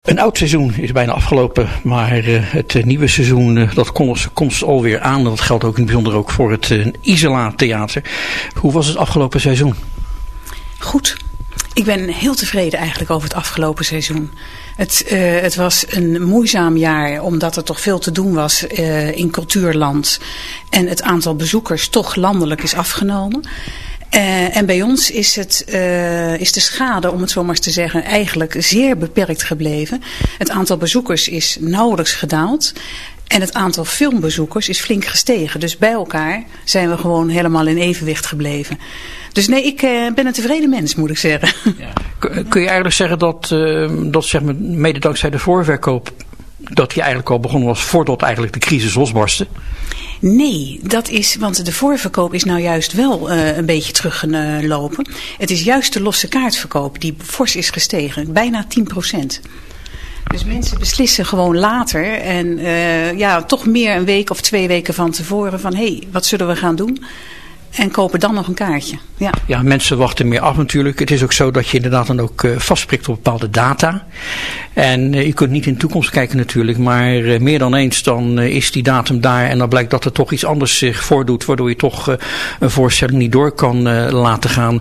Een oud seizoen is bijna afgelopen, maar het nieuwe seizoen dat komt alweer aan. Dat geldt ook in het bijzonder ook voor het Isola Theater. Hoe was het afgelopen seizoen? Goed. Ik ben heel tevreden eigenlijk over het afgelopen seizoen. Het was een moeizaam jaar omdat er toch veel te doen was in cultuurland. En het aantal bezoekers toch landelijk is afgenomen. En bij ons is de schade, om het zo maar eens te zeggen, eigenlijk zeer beperkt gebleven. Het aantal bezoekers is nauwelijks gedaald. En het aantal filmbezoekers is flink gestegen. Dus bij elkaar zijn we gewoon helemaal in evenwicht gebleven. Dus nee, ik ben een tevreden mens, moet ik zeggen. Ja. Kun je eigenlijk zeggen dat zeg maar, mede dankzij de voorverkoop, dat die eigenlijk al begonnen was voordat eigenlijk de crisis losbarstte? Nee, want de voorverkoop is nou juist wel een beetje teruggelopen. Het is juist de losse kaartverkoop die fors is gestegen, bijna 10%. Dus mensen beslissen gewoon later en toch meer een week of 2 weken van tevoren van hé, wat zullen we gaan doen? En kopen dan nog een kaartje. Ja, mensen wachten meer af natuurlijk. Het is ook zo dat je inderdaad dan ook vastprikt op bepaalde data. En je kunt niet in de toekomst kijken natuurlijk. Maar meer dan eens dan is die datum daar. En dan blijkt dat er toch iets anders zich voordoet. Waardoor je toch een voorstelling niet door kan laten gaan.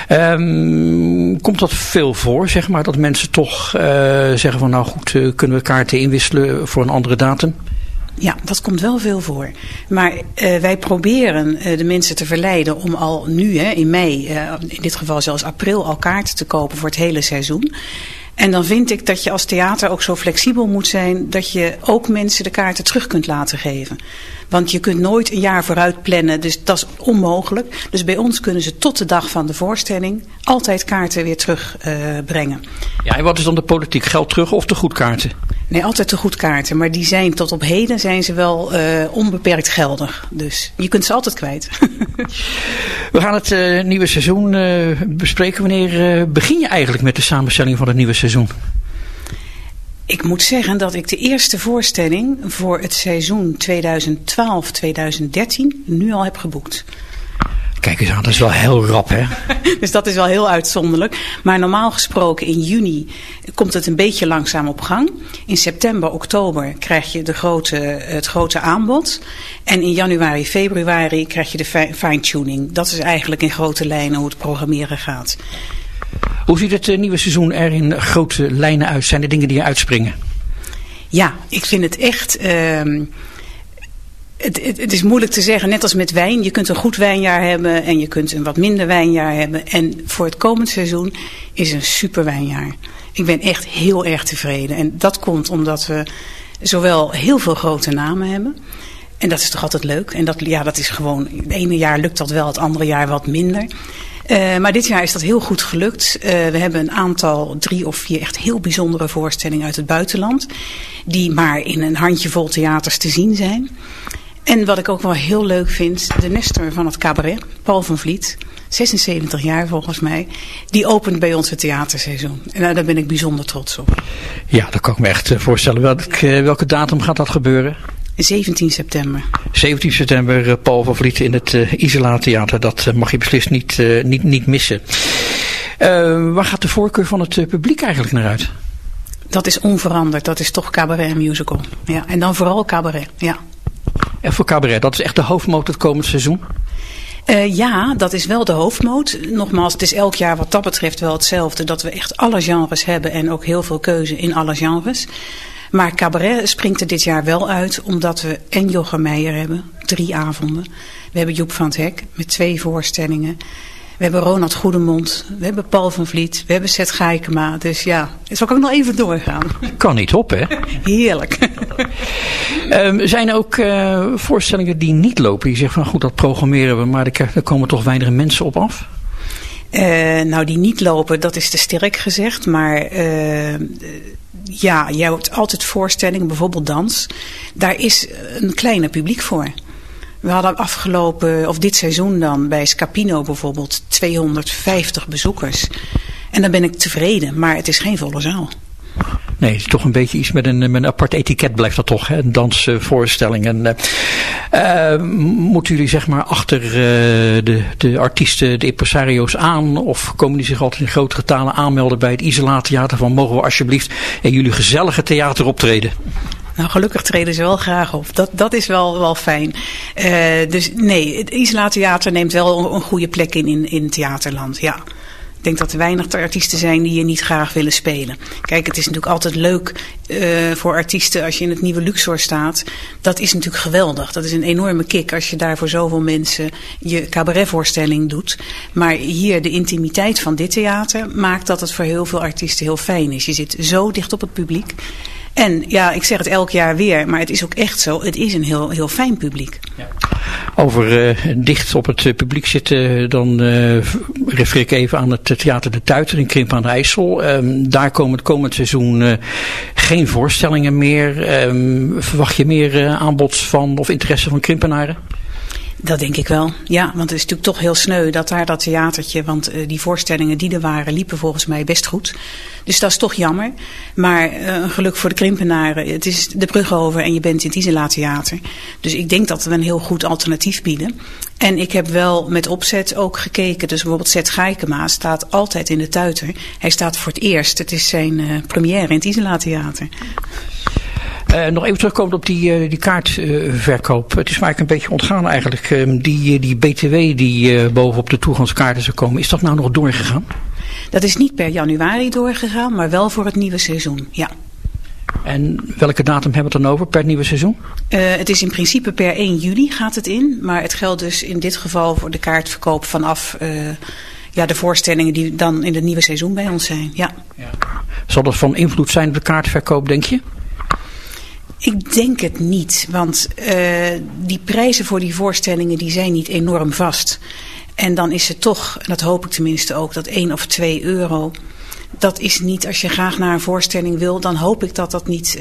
Komt dat veel voor, zeg maar? Dat mensen toch zeggen van nou goed, kunnen we kaarten inwisselen voor een andere datum? Ja, dat komt wel veel voor. Maar wij proberen de mensen te verleiden om al nu in mei, in dit geval zelfs april, al kaarten te kopen voor het hele seizoen. En dan vind ik dat je als theater ook zo flexibel moet zijn dat je ook mensen de kaarten terug kunt laten geven. Want je kunt nooit een jaar vooruit plannen, dus dat is onmogelijk. Dus bij ons kunnen ze tot de dag van de voorstelling altijd kaarten weer terugbrengen. Ja, en wat is dan de politiek? Geld terug of de goedkaarten? Nee, altijd de goedkaarten. Maar die zijn tot op heden zijn ze wel onbeperkt geldig. Dus je kunt ze altijd kwijt. We gaan het nieuwe seizoen bespreken. Wanneer begin je eigenlijk met de samenstelling van het nieuwe seizoen? Ik moet zeggen dat ik de eerste voorstelling voor het seizoen 2012-2013 nu al heb geboekt. Kijk eens aan, dat is wel heel rap, hè? Dus dat is wel heel uitzonderlijk. Maar normaal gesproken in juni komt het een beetje langzaam op gang. In september, oktober krijg je het grote aanbod. En in januari, februari krijg je de fine-tuning. Dat is eigenlijk in grote lijnen hoe het programmeren gaat. Hoe ziet het nieuwe seizoen er in grote lijnen uit? Zijn er dingen die je uitspringen? Ja, ik vind het echt... Het is moeilijk te zeggen, net als met wijn. Je kunt een goed wijnjaar hebben en je kunt een wat minder wijnjaar hebben. En voor het komend seizoen is een super wijnjaar. Ik ben echt heel erg tevreden. En dat komt omdat we zowel heel veel grote namen hebben. En dat is toch altijd leuk. En dat is gewoon, het ene jaar lukt dat wel, het andere jaar wat minder. Maar dit jaar is dat heel goed gelukt. We hebben een aantal 3 of 4 echt heel bijzondere voorstellingen uit het buitenland. Die maar in een handjevol theaters te zien zijn. En wat ik ook wel heel leuk vind, de Nestor van het cabaret, Paul van Vliet, 76 jaar volgens mij, die opent bij ons het theaterseizoen. En daar ben ik bijzonder trots op. Ja, dat kan ik me echt voorstellen. Welke datum gaat dat gebeuren? 17 september. 17 september, Paul van Vliet in het Isola Theater. Dat mag je beslist niet missen. Waar gaat de voorkeur van het publiek eigenlijk naar uit? Dat is onveranderd. Dat is toch cabaret en musical. Ja, en dan vooral cabaret, ja. En voor cabaret, dat is echt de hoofdmoot het komend seizoen? Ja, dat is wel de hoofdmoot. Nogmaals, het is elk jaar wat dat betreft wel hetzelfde. Dat we echt alle genres hebben en ook heel veel keuze in alle genres. Maar cabaret springt er dit jaar wel uit, omdat we en Jochem Meijer hebben, 3 avonden. We hebben Joep van het Hek met 2 voorstellingen. We hebben Ronald Goedemond, we hebben Paul van Vliet, we hebben Seth Gaikema. Dus ja, het zal ook nog even doorgaan. Kan niet op, hè? Heerlijk. Zijn er ook voorstellingen die niet lopen? Je zegt van goed, dat programmeren we, maar er komen toch weinig mensen op af? Die niet lopen, dat is te sterk gezegd. Maar je hebt altijd voorstellingen, bijvoorbeeld dans. Daar is een kleiner publiek voor. We hadden dit seizoen dan bij Scapino bijvoorbeeld 250 bezoekers. En dan ben ik tevreden, maar het is geen volle zaal. Nee, het is toch een beetje iets met een apart etiket blijft dat toch, hè? Een dansvoorstelling. Moeten jullie zeg maar achter de artiesten, de impresario's aan, of komen die zich altijd in grote getalen aanmelden bij het Isolatheater van mogen we alsjeblieft in jullie gezellige theater optreden? Nou, gelukkig treden ze wel graag op. Dat is wel fijn. Dus nee, het Isolatheater neemt wel een goede plek in theaterland, ja. Ik denk dat er weinig artiesten zijn die je niet graag willen spelen. Kijk, het is natuurlijk altijd leuk voor artiesten als je in het nieuwe Luxor staat. Dat is natuurlijk geweldig. Dat is een enorme kick als je daar voor zoveel mensen je cabaretvoorstelling doet. Maar hier de intimiteit van dit theater maakt dat het voor heel veel artiesten heel fijn is. Je zit zo dicht op het publiek. En ja, ik zeg het elk jaar weer, maar het is ook echt zo. Het is een heel fijn publiek. Ja. Over dicht op het publiek zitten, dan refereer ik even aan het Theater de Tuiter in Krimpen aan de IJssel. Daar komen het komend seizoen geen voorstellingen meer. Verwacht je meer aanbod van of interesse van Krimpenaren? Dat denk ik wel, ja, want het is natuurlijk toch heel sneu dat daar dat theatertje, want die voorstellingen die er waren liepen volgens mij best goed. Dus dat is toch jammer, maar een geluk voor de Krimpenaren. Het is de brug over en je bent in het Isolatheater. Dus ik denk dat we een heel goed alternatief bieden. En ik heb wel met opzet ook gekeken, dus bijvoorbeeld Zet Gaikema staat altijd in de Tuiter. Hij staat voor het eerst, het is zijn première in het Isolatheater. Nog even terugkomend op die kaartverkoop. Het is mij een beetje ontgaan eigenlijk. Die BTW die bovenop de toegangskaarten zou komen. Is dat nou nog doorgegaan? Dat is niet per januari doorgegaan, maar wel voor het nieuwe seizoen, ja. En welke datum hebben we het dan over per het nieuwe seizoen? Het is in principe per 1 juli gaat het in. Maar het geldt dus in dit geval voor de kaartverkoop vanaf de voorstellingen die dan in het nieuwe seizoen bij ons zijn, ja. Zal dat van invloed zijn op de kaartverkoop, denk je? Ik denk het niet, want die prijzen voor die voorstellingen die zijn niet enorm vast. En dan is het toch, en dat hoop ik tenminste ook, dat 1 of 2 euro. Dat is niet, als je graag naar een voorstelling wil, dan hoop ik dat dat niet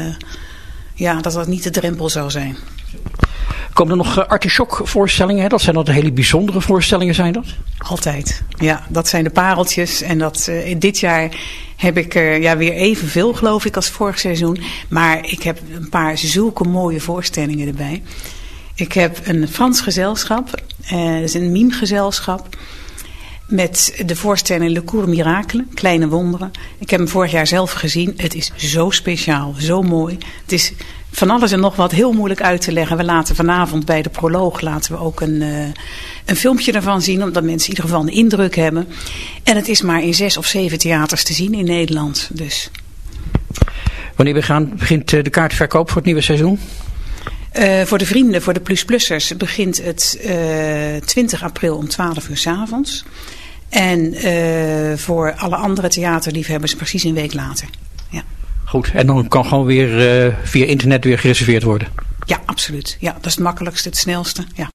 de drempel zou zijn. Komen er nog Artichok voorstellingen? Dat zijn dat hele bijzondere voorstellingen, zijn dat? Altijd, ja. Dat zijn de pareltjes. En dat dit jaar heb ik er weer evenveel, geloof ik, als vorig seizoen. Maar ik heb een paar zulke mooie voorstellingen erbij. Ik heb een Frans gezelschap. Dat is een mimegezelschap. Met de voorstelling Le Cours Miracle, Kleine Wonderen. Ik heb hem vorig jaar zelf gezien. Het is zo speciaal, zo mooi. Het is van alles en nog wat heel moeilijk uit te leggen. We laten vanavond bij de proloog ook een filmpje ervan zien. Omdat mensen in ieder geval een indruk hebben. En het is maar in 6 of 7 theaters te zien in Nederland. Dus. Wanneer begint de kaartverkoop voor het nieuwe seizoen? Voor de vrienden, voor de plusplussers, begint het 20 april om 12 uur 's avonds. En voor alle andere theaterliefhebbers precies een week later. Ja. Goed, en dan kan gewoon weer via internet weer gereserveerd worden? Ja, absoluut. Ja, dat is het makkelijkste, het snelste. Ja.